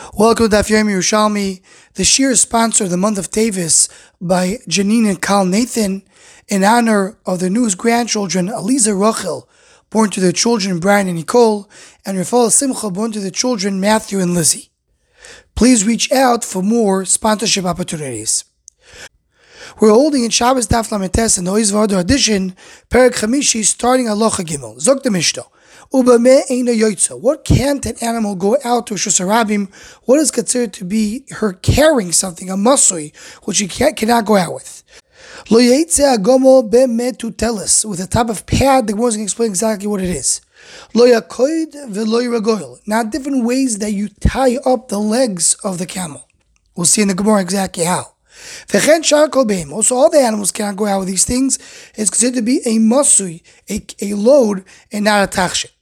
Welcome to Daf Yomi Yerushalmi. The Shir is sponsored the month of Tevis by Janine and Kal Nathan in honor of their newest grandchildren, Aliza Rochel, born to their children Brian and Nicole, and Rafal Simcha, born to their children Matthew and Lizzie. Please reach out for more sponsorship opportunities. We're holding in Shabbos Daf Lametes in the Oiz V'Adar edition, Perek Chamishi, starting Alocha Gimel. Zok the Mishnah. What can't an animal go out to Rishus Harabim? What is considered to be her carrying something, a masui, which she cannot go out with? Lo yetze agomo bemetutelis, with a type of pad. The Gemara is going to explain exactly what it is. Lo yakoid v'lo yiragoyel. Now, different ways that you tie up the legs of the camel. We'll see in the Gemara exactly how. Also, all the animals cannot go out with these things. It's considered to be a masui, a load, and not a tachshit.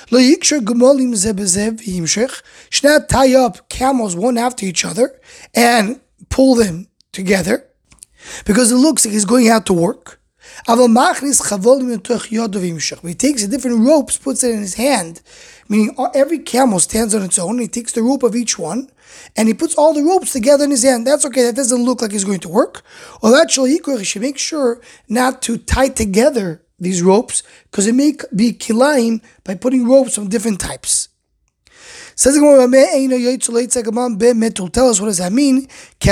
Should not tie up camels one after each other and pull them together because it looks like he's going out to work. But he takes a different ropes, puts it in his hand, meaning every camel stands on its own. He takes the rope of each one and he puts all the ropes together in his hand. That's okay. That doesn't look like he's going to work. Or actually, he should make sure not to tie together these ropes because it may be kilayim by putting ropes of different types. Says tell us what does that mean?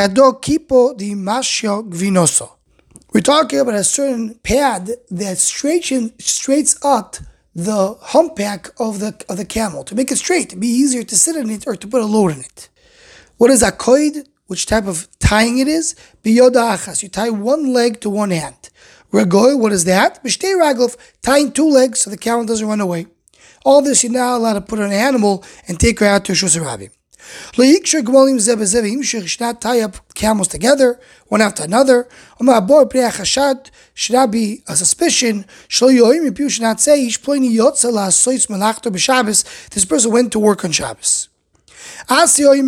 We're talking about a certain pad that straightens up the humpback of the camel to make it straight, to be easier to sit in it or to put a load in it. What is akoid? Which type of tying it is? Biyoda achas. You tie one leg to one hand. Ragoy, what is that? B'shtei raglov, tying two legs so the camel doesn't run away. All this you're not allowed to put on an animal and take her out to Rishus Harabim. You should not tie up camels together, one after another. Should not be a suspicion. You should not say, this person went to work on Shabbos. I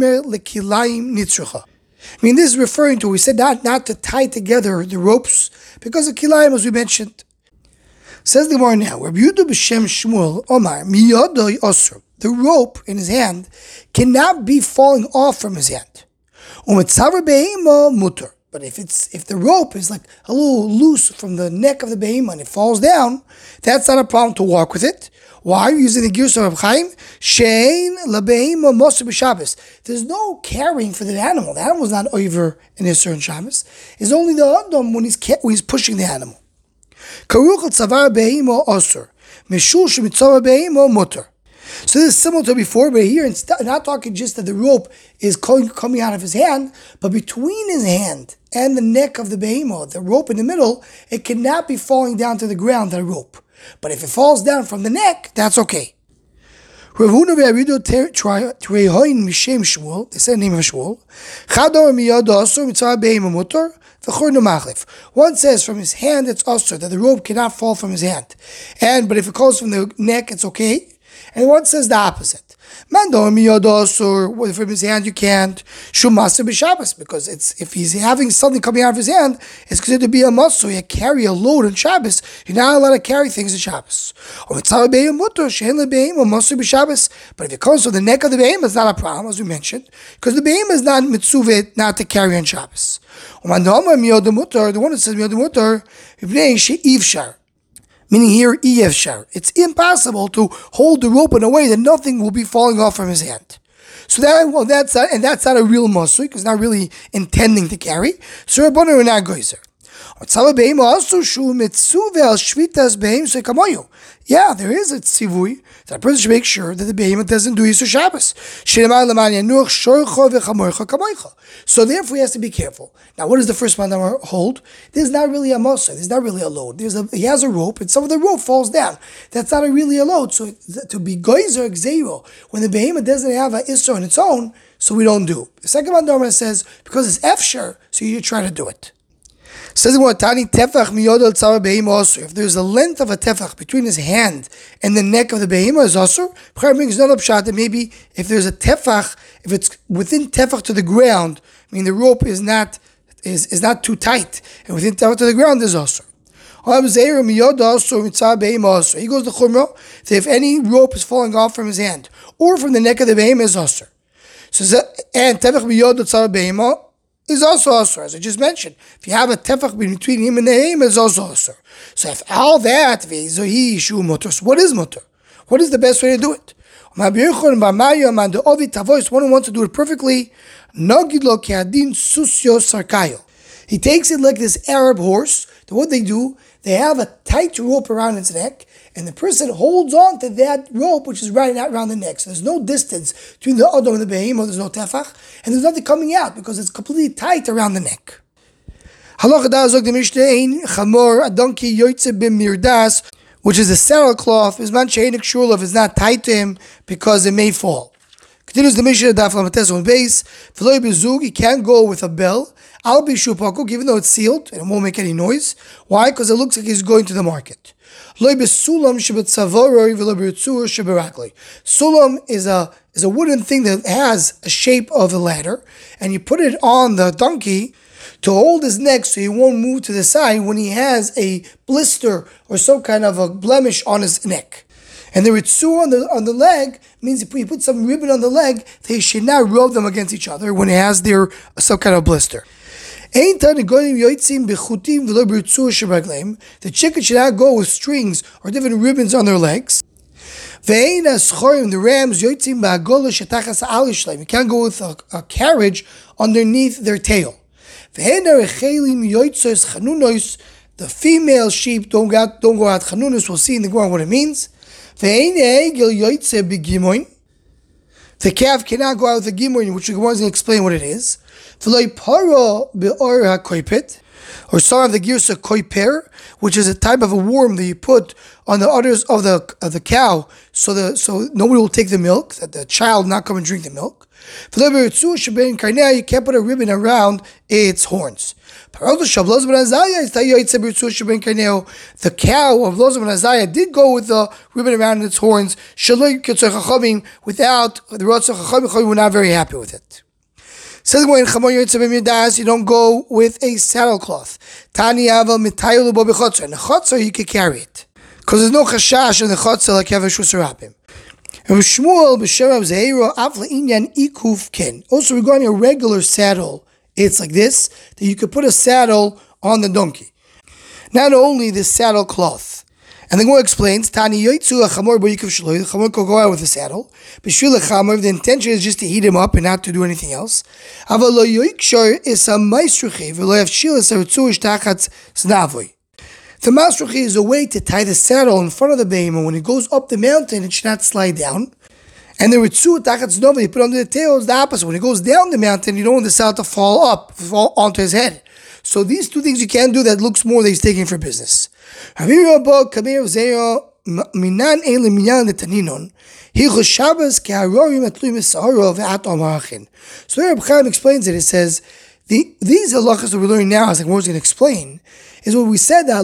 mean, this is referring to, we said not to tie together the ropes because of kilayim, as we mentioned. Says the Gemara now, Rabbi Yehuda b'Shem Shmuel Omar miyodoi osur. The rope in his hand cannot be falling off from his hand. But if the rope is like a little loose from the neck of the behemoth and it falls down, that's not a problem to walk with it. Why are you using the Girsa of Chaim? Shein labehemoth moser b'Shabbos. There's no carrying for the animal. The animal is not over in a certain Shabbos. It's only the Adam when he's pushing the animal. Karuch tzavar behemoth osur. Meshul shemitzavar behemoth muter. So this is similar to before, but here it's not talking just that the rope is coming out of his hand, but between his hand and the neck of the behemoth, the rope in the middle, it cannot be falling down to the ground, that rope. But if it falls down from the neck, that's okay. Rav Huna ve'Avido Trehoin Mishem Shmuel, they said the name of Shmuel, Chador miyad asur mitzvah behemoth mutar, v'chor nomachlif. One says from his hand it's asur, that the rope cannot fall from his hand. But if it goes from the neck, it's okay. And one says the opposite. From his hand you can't. Shumasa b'Shabbos, because if he's having something coming out of his hand, it's considered to be a muscle. You carry a load on Shabbos. You're not allowed to carry things on Shabbos. But if it comes from the neck of the behemoth, it's not a problem, as we mentioned, because the behemoth is not mitzuvet not to carry on Shabbos. The one that says miyod mutar, meaning here, it's impossible to hold the rope in a way that nothing will be falling off from his hand. So that's not a real masui, because not really intending to carry. So Rabbanan are not goyzer. Yeah, there is a tzivui that a person should make sure that the behemoth doesn't do Yisur Shabbos. So therefore he has to be careful. Now what does the first one hold? There's not really a masur, there's not really a load. He has a rope and some of the rope falls down. That's not really a load. So to be goyzer gzeiro, when the behemoth doesn't have an Isur on its own, so we don't do. The second one says, because it's efshar, so you try to do it. Says if there's a length of a tefach between his hand and the neck of the behemoth is asur, brings not up shot that maybe if there's a tefach, if it's within tefach to the ground, I mean the rope is not too tight, and within tefach to the ground is asur. He goes to chumrah, so if any rope is falling off from his hand or from the neck of the behemoth is asur. And tefach biyod tzara behema is also asur, as I just mentioned. If you have a tefach between him and the behema, it's also asur. So if all that, what is mutter? What is the best way to do it? One who wants to do it perfectly, he takes it like this Arab horse. What they do, they have a tight rope around its neck, and the person holds on to that rope, which is right out around the neck. So there's no distance between the Adam and the Behemah, there's no tefach, and there's nothing coming out because it's completely tight around the neck. Halacha da zog the Mishnah, ein chamor, a donkey yoytze b'mirdas, which is a saddlecloth, is man she'enik shul if it's not tied to him because it may fall. Continues the Mishnah, daf lamates on base, v'loi bezug, he can't go with a bell, al b'shupakuk, even though it's sealed, and it won't make any noise. Why? Because it looks like he's going to the market. Loi besulam shebetzavori v'loi b'ritzur sheberakli. Sulam is a wooden thing that has a shape of a ladder, and you put it on the donkey to hold his neck so he won't move to the side when he has a blister or some kind of a blemish on his neck. And the ritzur on the leg means if you put some ribbon on the leg, they should not rub them against each other when it has some kind of blister. The chicken should not go with strings or different ribbons on their legs. The rams, you can't go with a carriage underneath their tail. The female sheep don't go out chanunus. We'll see in the Gemara what it means. The calf cannot go out with the gimoin, which the Gemara is going to explain what it is. Or some of the girsa koiper, which is a type of a worm that you put on the udders of the cow, so nobody will take the milk, that the child not come and drink the milk. You can't put a ribbon around its horns. The cow of Loz ben Azariah did go with the ribbon around its horns. Without the Ratzah Chachamim, we're not very happy with it. Says when you don't go with a saddlecloth. Tani aval mitayu bo b'chotzar. In the chotzar you can carry it because there's no chashash in the chotzar like you have a shusarapim. And Shmuel b'shem Zeiro af la'inyan ikuf ken. Also regarding a regular saddle, it's like this that you could put a saddle on the donkey. Not only the saddle cloth. And the Gemara explains, Tani yoitzu achamor boyikav shloi. The chamor could go out with the saddle. B'shvil achamor, the intention is just to heat him up and not to do anything else. Aval lo yoikshar is a maisruchi v'lo yavshil saritzuish tachatz znavoi. The maisruchi is a way to tie the saddle in front of the behemoth. When it goes up the mountain, it should not slide down. And the ritzu tachatz znavoi, you put under the tail, is the opposite. When it goes down the mountain, you don't want the saddle to fall onto his head. So these two things you can't do that looks more that he's taking for business. So the Reb Chaim explains it. It says these halachas that we're learning now, as like Mor's going to explain, is what we said that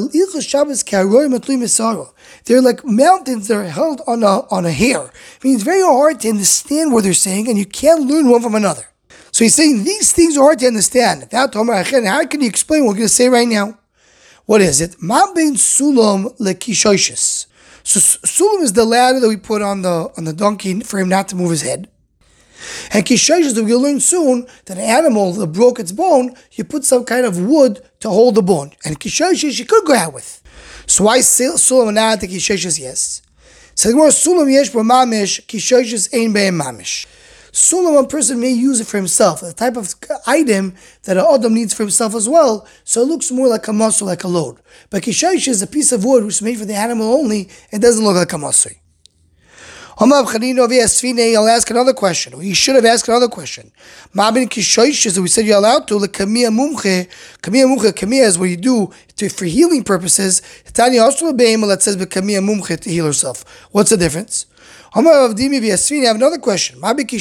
they're like mountains that are held on a hair. I mean, it's very hard to understand what they're saying, and you can't learn one from another. So he's saying these things are hard to understand. How can you explain what we're going to say right now? What is it? Ma bein sulam lekishoshis. So sulam is the ladder that we put on the donkey for him not to move his head. And kishoshis, that we'll learn soon, that an animal that broke its bone, you put some kind of wood to hold the bone. And kishoshis you could go out with. So why sulam and not the kishoshis? Yes. So the word sulam yesh b'mamish, kishoshis ein be'em mamish. Sulam, a person may use it for himself, a type of item that an Adam needs for himself as well, so it looks more like a muscle, like a load. But kishosh is a piece of wood which is made for the animal only, it doesn't look like a muscle. I'll ask another question, or you should have asked another question. Ma'abin kishosh is we said you're allowed to, like kamiya mumche. Kamiya is what you do for healing purposes. Tanya also a behemoth that says kamiya mumche to heal herself. What's the difference? I have another question. What's it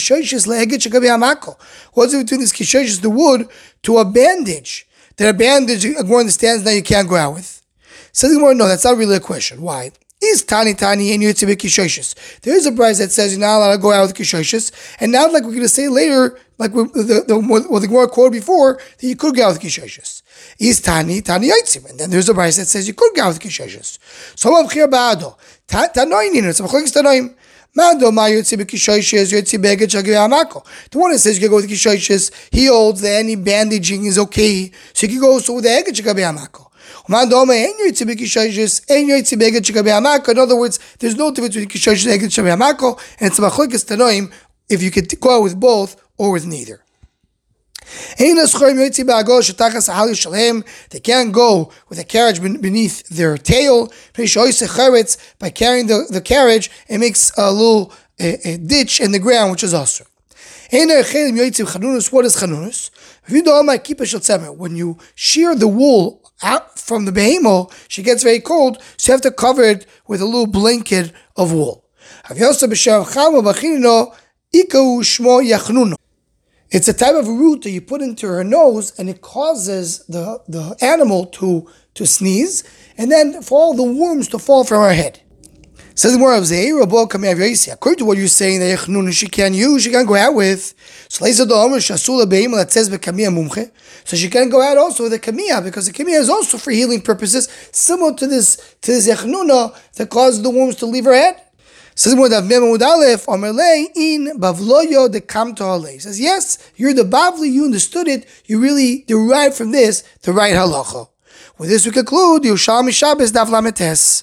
between this kishosh, the wood, to a bandage? That a bandage, Gemara understands now you can't go out with. Says the Gemara, no, that's not really a question. Why? Is tani and you to be kishoshes? There is a price that says you're not allowed to go out with kishoshes, and now like we're going to say later, like what the Gemara quoted before, that you could go out with kishoshes. Is tani yotzim, and then there's a price that says you could go out with kishoshes. So of chir ba'ado tanoim, it's a machlokes tanoim. The one that says you can go with kishoishes, he holds that any bandaging is okay, so you can go also with the eged shekabe hamako. In other words, there's no difference between kishoishes and eged shekabe hamako, and it's machlokes tanoim if you could go with both or with neither. They can't go with a carriage beneath their tail. By carrying the carriage, it makes a little ditch in the ground, which is also. What is chanunus? When you shear the wool out from the behemoth, she gets very cold, so you have to cover it with a little blanket of wool. It's a type of root that you put into her nose, and it causes the animal to sneeze, and then for all the worms to fall from her head. Says more of Zeir, according to what you're saying, that she can't go out with. So she can go out also with a kamiyah, because the kamiyah is also for healing purposes, similar to this yechnuna that causes the worms to leave her head. Says more that in Bavloyo de Kamto says, yes, you're the Bavli, you understood it, you really derived from this the right halacha. With this we conclude Yerushalmi Shabbos Daf Lamed Tes.